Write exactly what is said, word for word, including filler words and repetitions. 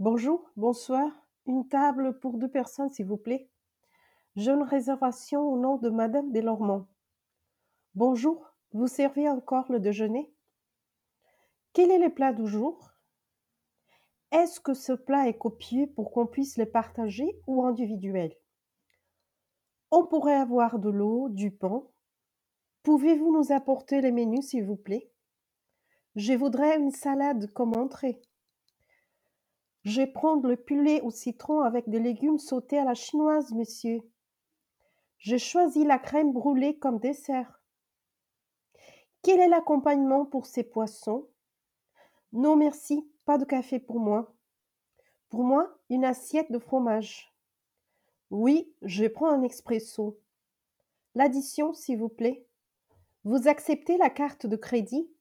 Bonjour, bonsoir. Une table pour deux personnes, s'il vous plaît. J'ai une réservation au nom de Madame Delormeau. Bonjour, vous servez encore le déjeuner? Quel est le plat du jour? Est-ce que ce plat est copieux pour qu'on puisse le partager ou individuel? On pourrait avoir de l'eau, du pain. Pouvez-vous nous apporter les menus, s'il vous plaît? Je voudrais une salade comme entrée. Je vais prendre le poulet au citron avec des légumes sautés à la chinoise, monsieur. J'ai choisi la crème brûlée comme dessert. Quel est l'accompagnement pour ces poissons? Non merci, pas de café pour moi. Pour moi, une assiette de fromage. Oui, je prends un expresso. L'addition, s'il vous plaît. Vous acceptez la carte de crédit?